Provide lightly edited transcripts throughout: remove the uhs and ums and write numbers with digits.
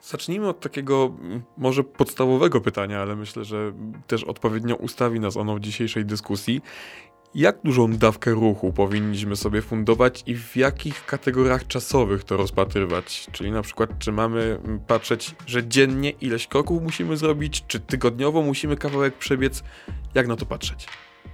Zacznijmy od takiego może podstawowego pytania, ale myślę, że też odpowiednio ustawi nas ono w dzisiejszej dyskusji. Jak dużą dawkę ruchu powinniśmy sobie fundować i w jakich kategoriach czasowych to rozpatrywać? Czyli na przykład, czy mamy patrzeć, że dziennie ileś kroków musimy zrobić, czy tygodniowo musimy kawałek przebiec? Jak na to patrzeć?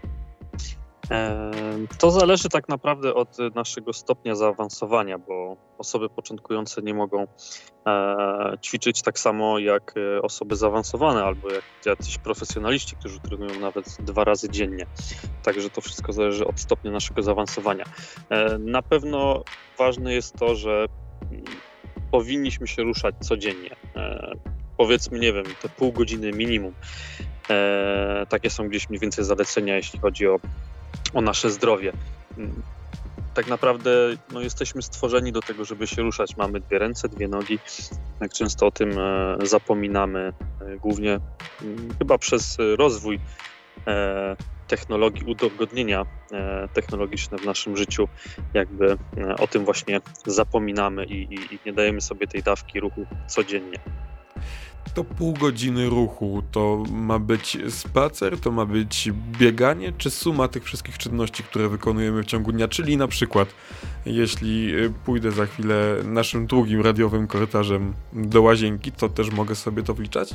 To zależy tak naprawdę od naszego stopnia zaawansowania, bo osoby początkujące nie mogą ćwiczyć tak samo jak osoby zaawansowane albo jak jacyś profesjonaliści, którzy trenują nawet 2 razy dziennie. Także to wszystko zależy od stopnia naszego zaawansowania. Na pewno ważne jest to, że powinniśmy się ruszać codziennie. Powiedzmy, nie wiem, te pół godziny minimum. Takie są gdzieś mniej więcej zalecenia, jeśli chodzi o nasze zdrowie. Tak naprawdę jesteśmy stworzeni do tego, żeby się ruszać. Mamy 2 ręce, 2 nogi. Jak często o tym zapominamy, głównie chyba przez rozwój technologii, udogodnienia technologiczne w naszym życiu. Jakby o tym właśnie zapominamy i nie dajemy sobie tej dawki ruchu codziennie. To pół godziny ruchu to ma być spacer, to ma być bieganie, czy suma tych wszystkich czynności, które wykonujemy w ciągu dnia? Czyli na przykład, jeśli pójdę za chwilę naszym długim radiowym korytarzem do łazienki, to też mogę sobie to wliczać?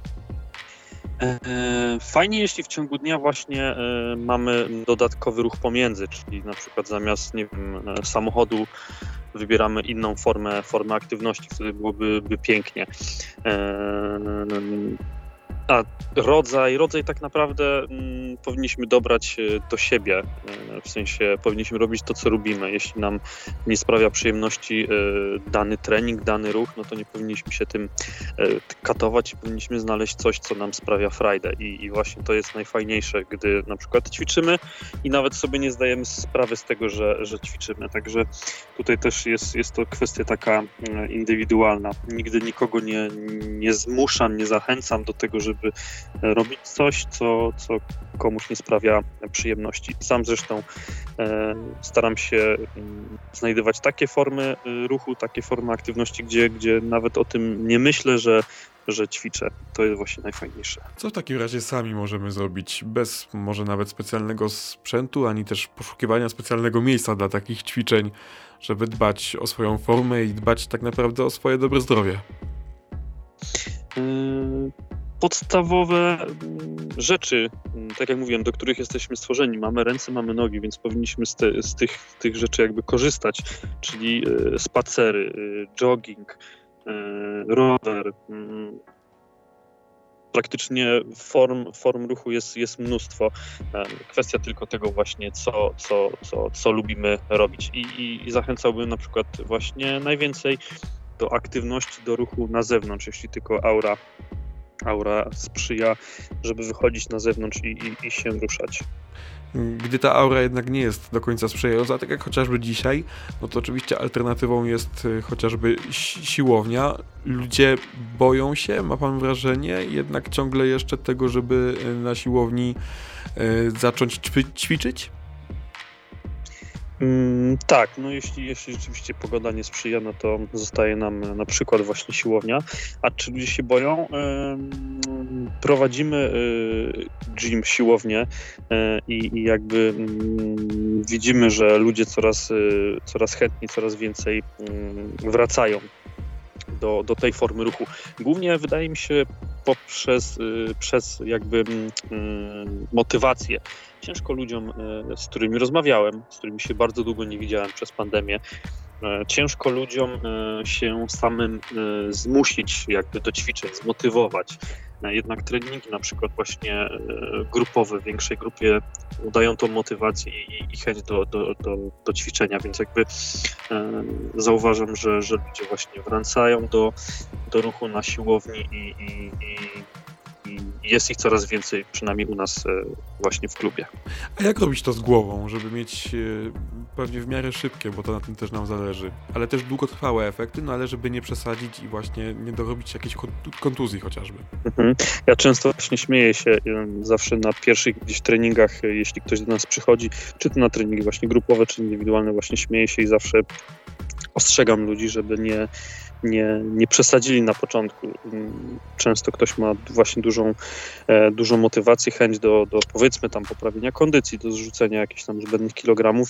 Fajnie, jeśli w ciągu dnia właśnie mamy dodatkowy ruch pomiędzy, czyli na przykład zamiast, nie wiem, samochodu wybieramy inną formę aktywności, wtedy byłoby pięknie. A rodzaj tak naprawdę powinniśmy dobrać do siebie, w sensie powinniśmy robić to, co lubimy. Jeśli nam nie sprawia przyjemności dany trening, dany ruch, no to nie powinniśmy się tym katować i powinniśmy znaleźć coś, co nam sprawia frajdę. I właśnie to jest najfajniejsze, gdy na przykład ćwiczymy i nawet sobie nie zdajemy sprawy z tego, że ćwiczymy. Także tutaj też jest to kwestia taka indywidualna. Nigdy nikogo nie zmuszam, nie zachęcam do tego, żeby robić coś, co komuś nie sprawia przyjemności. Sam zresztą staram się znajdywać takie formy ruchu, takie formy aktywności, gdzie nawet o tym nie myślę, że ćwiczę. To jest właśnie najfajniejsze. Co w takim razie sami możemy zrobić bez może nawet specjalnego sprzętu, ani też poszukiwania specjalnego miejsca dla takich ćwiczeń, żeby dbać o swoją formę i dbać tak naprawdę o swoje dobre zdrowie? Podstawowe rzeczy, tak jak mówiłem, do których jesteśmy stworzeni. Mamy ręce, mamy nogi, więc powinniśmy z tych rzeczy jakby korzystać, czyli spacery, jogging, rower. Praktycznie form ruchu jest mnóstwo. Kwestia tylko tego właśnie, co lubimy robić. I zachęcałbym na przykład właśnie najwięcej do aktywności, do ruchu na zewnątrz, jeśli tylko aura sprzyja, żeby wychodzić na zewnątrz i się ruszać. Gdy ta aura jednak nie jest do końca sprzyjająca, tak jak chociażby dzisiaj, no to oczywiście alternatywą jest chociażby siłownia. Ludzie boją się, ma pan wrażenie, jednak ciągle jeszcze tego, żeby na siłowni zacząć ćwiczyć? Tak, jeśli rzeczywiście pogoda nie sprzyja, no to zostaje nam na przykład właśnie siłownia. A czy ludzie się boją? Prowadzimy gym, siłownię i jakby widzimy, że ludzie coraz chętniej, coraz więcej wracają do tej formy ruchu. Głównie wydaje mi się przez jakby motywację. Ciężko ludziom, z którymi rozmawiałem, z którymi się bardzo długo nie widziałem przez pandemię, ciężko ludziom się samym zmusić jakby do ćwiczeń, zmotywować. Jednak treningi na przykład właśnie grupowe, w większej grupie dają tą motywację i chęć do ćwiczenia, więc jakby zauważam, że ludzie właśnie wracają do ruchu na siłowni i jest ich coraz więcej, przynajmniej u nas właśnie w klubie. A jak robić to z głową, żeby mieć pewnie w miarę szybkie, bo to na tym też nam zależy, ale też długotrwałe efekty, no ale żeby nie przesadzić i właśnie nie dorobić jakiejś kontuzji chociażby? Ja często właśnie śmieję się zawsze na pierwszych gdzieś treningach, jeśli ktoś do nas przychodzi, czy to na treningi właśnie grupowe, czy indywidualne, właśnie śmieję się i zawsze ostrzegam ludzi, żeby nie przesadzili na początku. Często ktoś ma właśnie dużą motywację, chęć do powiedzmy tam poprawienia kondycji, do zrzucenia jakichś tam zbędnych kilogramów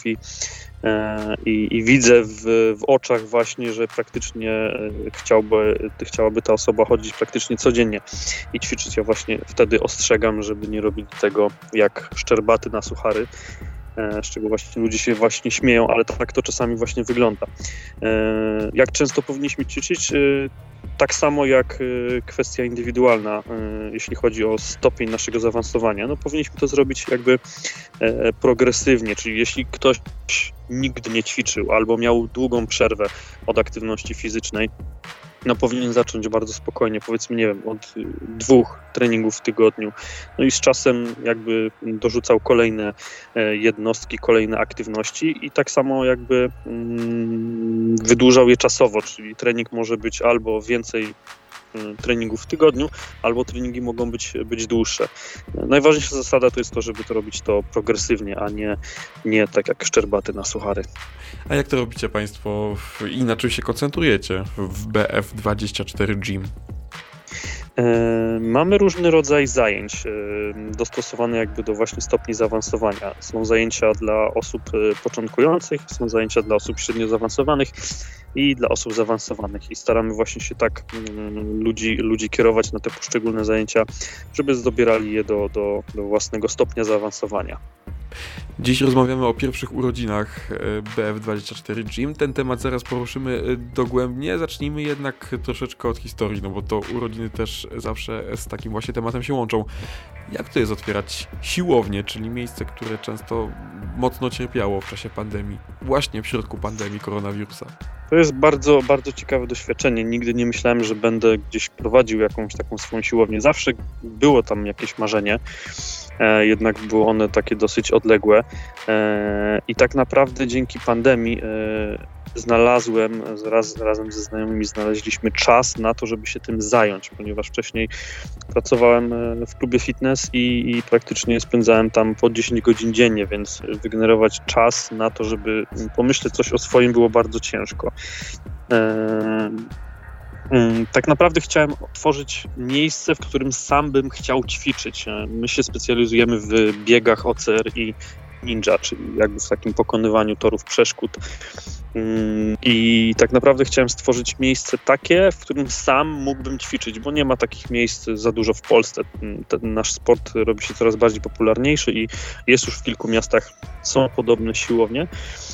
i widzę w oczach właśnie, że praktycznie chciałaby ta osoba chodzić praktycznie codziennie i ćwiczyć. Ja właśnie wtedy ostrzegam, żeby nie robić tego jak szczerbaty na suchary, z czego właśnie ludzie się właśnie śmieją, ale tak to czasami właśnie wygląda. Jak często powinniśmy ćwiczyć? Tak samo jak kwestia indywidualna, jeśli chodzi o stopień naszego zaawansowania. No powinniśmy to zrobić jakby progresywnie, czyli jeśli ktoś nigdy nie ćwiczył albo miał długą przerwę od aktywności fizycznej, no powinien zacząć bardzo spokojnie, powiedzmy, nie wiem, od 2 treningów w tygodniu. No i z czasem jakby dorzucał kolejne jednostki, kolejne aktywności i tak samo jakby wydłużał je czasowo, czyli trening może być albo więcej treningów w tygodniu, albo treningi mogą być dłuższe. Najważniejsza zasada to jest to, żeby to robić to progresywnie, a nie tak jak szczerbaty na suchary. A jak to robicie Państwo i na czym się koncentrujecie w BF24 Gym? Mamy różny rodzaj zajęć dostosowane jakby do właśnie stopni zaawansowania. Są zajęcia dla osób początkujących, są zajęcia dla osób średnio zaawansowanych i dla osób zaawansowanych. I staramy właśnie się tak ludzi kierować na te poszczególne zajęcia, żeby dobierali je do własnego stopnia zaawansowania. Dziś rozmawiamy o pierwszych urodzinach BF24 Gym. Ten temat zaraz poruszymy dogłębnie. Zacznijmy jednak troszeczkę od historii, no bo to urodziny też zawsze z takim właśnie tematem się łączą. Jak to jest otwierać siłownię, czyli miejsce, które często mocno cierpiało w czasie pandemii, właśnie w środku pandemii koronawirusa? To jest bardzo, bardzo ciekawe doświadczenie. Nigdy nie myślałem, że będę gdzieś prowadził jakąś taką swoją siłownię. Zawsze było tam jakieś marzenie. Jednak były one takie dosyć odległe i tak naprawdę dzięki pandemii razem ze znajomymi znaleźliśmy czas na to, żeby się tym zająć, ponieważ wcześniej pracowałem w klubie fitness i praktycznie spędzałem tam po 10 godzin dziennie, więc wygenerować czas na to, żeby pomyśleć coś o swoim, było bardzo ciężko. Tak naprawdę chciałem otworzyć miejsce, w którym sam bym chciał ćwiczyć. My się specjalizujemy w biegach OCR i ninja, czyli jakby w takim pokonywaniu torów przeszkód. I tak naprawdę chciałem stworzyć miejsce takie, w którym sam mógłbym ćwiczyć, bo nie ma takich miejsc za dużo w Polsce. Nasz sport robi się coraz bardziej popularniejszy i jest już w kilku miastach, są podobne siłownie.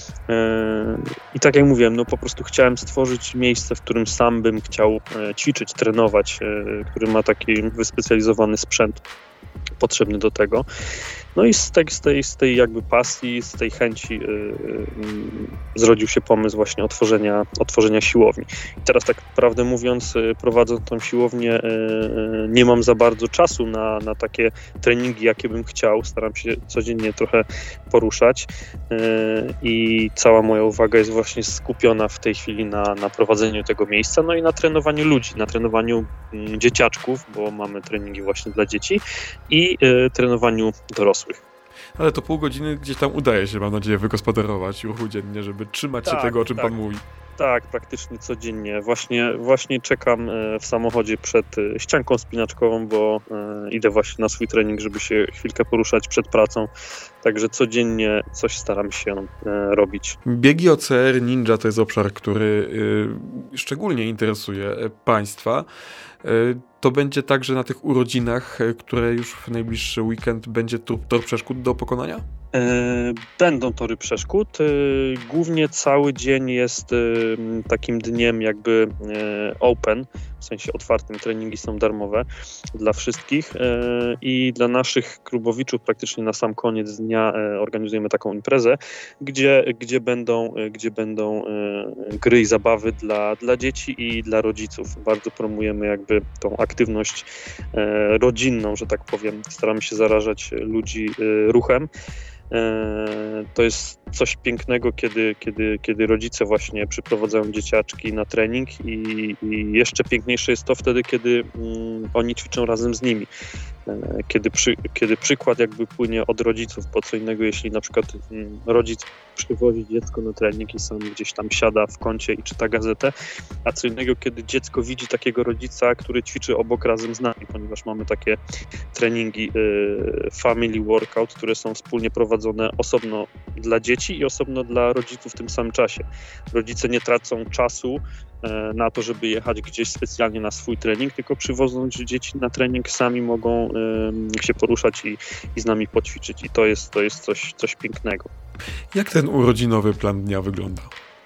I tak jak mówiłem, no po prostu chciałem stworzyć miejsce, w którym sam bym chciał ćwiczyć, trenować, który ma taki wyspecjalizowany sprzęt potrzebny do tego. No i z tej jakby pasji, z tej chęci zrodził się pomysł właśnie otworzenia siłowni. I teraz tak prawdę mówiąc, prowadząc tą siłownię, nie mam za bardzo czasu na takie treningi, jakie bym chciał. Staram się codziennie trochę poruszać i cała moja uwaga jest właśnie skupiona w tej chwili na prowadzeniu tego miejsca, no i na trenowaniu ludzi, na trenowaniu dzieciaczków, bo mamy treningi właśnie dla dzieci i trenowaniu dorosłych. Ale to pół godziny gdzieś tam udaje się, mam nadzieję, wygospodarować ruchu dziennie, żeby trzymać się tego, o czym Pan mówi. Tak, praktycznie codziennie. Właśnie czekam w samochodzie przed ścianką spinaczkową, bo idę właśnie na swój trening, żeby się chwilkę poruszać przed pracą. Także codziennie coś staram się robić. Biegi OCR Ninja to jest obszar, który szczególnie interesuje Państwa. To będzie także na tych urodzinach, które już w najbliższy weekend będzie tor przeszkód do pokonania? Będą tory przeszkód. Głównie cały dzień jest takim dniem jakby open, w sensie otwartym. Treningi są darmowe dla wszystkich i dla naszych klubowiczów praktycznie na sam koniec dnia organizujemy taką imprezę, gdzie będą gry i zabawy dla dzieci i dla rodziców. Bardzo promujemy jakby tą aktywność rodzinną, że tak powiem. Staramy się zarażać ludzi ruchem. To jest coś pięknego, kiedy rodzice właśnie przyprowadzają dzieciaczki na trening i jeszcze piękniejsze jest to wtedy, kiedy oni ćwiczą razem z nimi. kiedy przykład jakby płynie od rodziców, po co innego, jeśli na przykład rodzic przywozi dziecko na trening i sam gdzieś tam siada w kącie i czyta gazetę, a co innego, kiedy dziecko widzi takiego rodzica, który ćwiczy obok razem z nami, ponieważ mamy takie treningi family workout, które są wspólnie prowadzone osobno dla dzieci i osobno dla rodziców w tym samym czasie. Rodzice nie tracą czasu na to, żeby jechać gdzieś specjalnie na swój trening, tylko przywoząc dzieci na trening sami mogą się poruszać i z nami poćwiczyć i to jest coś pięknego. Jak ten urodzinowy plan dnia wygląda?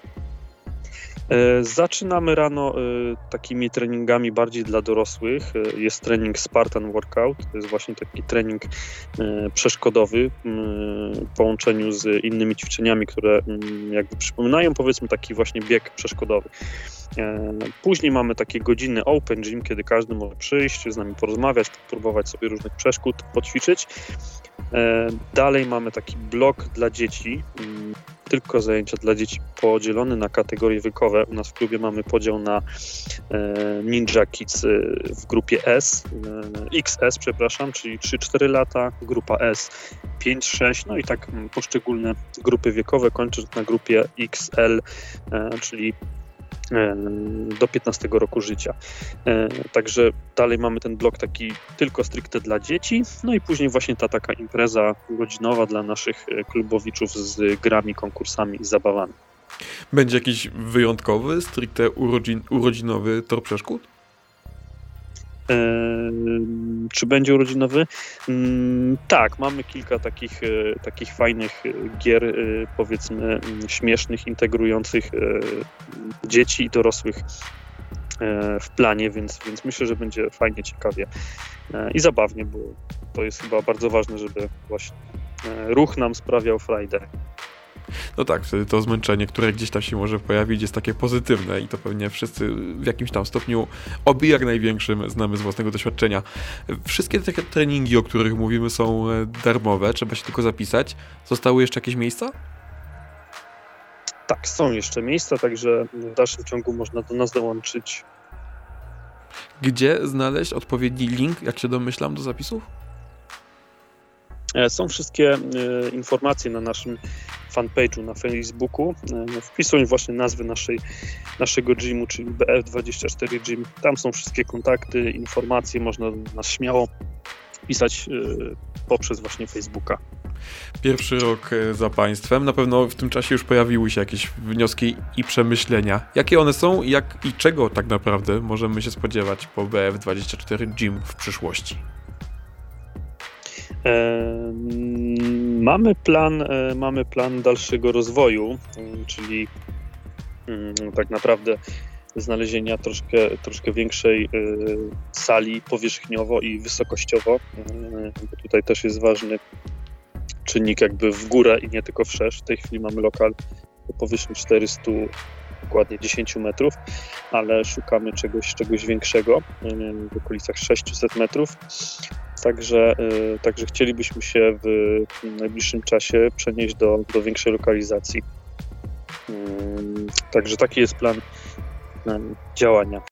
Zaczynamy rano takimi treningami bardziej dla dorosłych. Jest trening Spartan Workout, to jest właśnie taki trening przeszkodowy w połączeniu z innymi ćwiczeniami, które jakby przypominają powiedzmy taki właśnie bieg przeszkodowy. Później mamy takie godziny open gym, kiedy każdy może przyjść, z nami porozmawiać, próbować sobie różnych przeszkód, poćwiczyć. Dalej mamy taki blok dla dzieci, tylko zajęcia dla dzieci podzielone na kategorie wiekowe. U nas w klubie mamy podział na Ninja Kids w grupie S, XS, przepraszam, czyli 3-4 lata, grupa S 5-6, no i tak poszczególne grupy wiekowe, kończąc na grupie XL, czyli do 15 roku życia. Także dalej mamy ten blok taki tylko stricte dla dzieci, no i później właśnie ta taka impreza godzinowa dla naszych klubowiczów z grami, konkursami i zabawami. Będzie jakiś wyjątkowy, stricte urodzinowy tor przeszkód? Czy będzie urodzinowy? Tak, mamy kilka takich fajnych gier, powiedzmy śmiesznych, integrujących dzieci i dorosłych w planie, więc myślę, że będzie fajnie, ciekawie i zabawnie, bo to jest chyba bardzo ważne, żeby właśnie ruch nam sprawiał frajdę. No tak, wtedy to zmęczenie, które gdzieś tam się może pojawić, jest takie pozytywne i to pewnie wszyscy w jakimś tam stopniu, oby jak największym, znamy z własnego doświadczenia. Wszystkie te treningi, o których mówimy, są darmowe, trzeba się tylko zapisać. Zostały jeszcze jakieś miejsca? Tak, są jeszcze miejsca, także w dalszym ciągu można do nas dołączyć. Gdzie znaleźć odpowiedni link, jak się domyślam, do zapisów? Są wszystkie informacje na naszym fanpage'u na Facebooku. Wpisuj właśnie nazwy naszego gymu, czyli BF24 Gym. Tam są wszystkie kontakty, informacje, można do nas śmiało pisać poprzez właśnie Facebooka. Pierwszy rok za państwem. Na pewno w tym czasie już pojawiły się jakieś wnioski i przemyślenia. Jakie one są i czego tak naprawdę możemy się spodziewać po BF24 Gym w przyszłości? Mamy plan dalszego rozwoju, czyli tak naprawdę znalezienia troszkę większej sali powierzchniowo i wysokościowo, bo tutaj też jest ważny czynnik jakby w górę i nie tylko wszerz. W tej chwili mamy lokal o powierzchni 400, dokładnie 10 metrów, ale szukamy czegoś większego, w okolicach 600 metrów. Także chcielibyśmy się w najbliższym czasie przenieść do większej lokalizacji. Także taki jest plan działania.